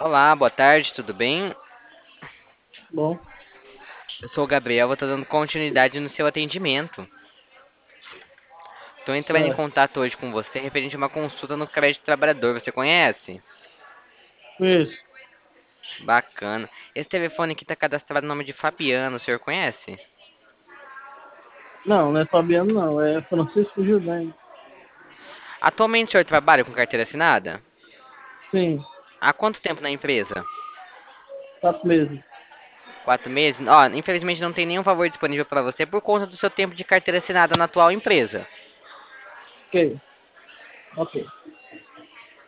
Olá, boa tarde, tudo bem? Bom, Eu sou o Gabriel, vou estar dando continuidade no seu atendimento. Estou entrando em certo. contato hoje com você referente a uma consulta no crédito trabalhador, você conhece? Isso. Bacana. Esse telefone aqui está cadastrado no nome de Fabiano, o senhor conhece? Não, não é Fabiano, não. É Francisco Gilden. Atualmente o senhor trabalha com carteira assinada? Sim, Há quanto tempo na empresa? 4 meses. 4 meses? Ó, infelizmente não tem nenhum favor disponível para você por conta do seu tempo de carteira assinada na atual empresa. Ok, ok.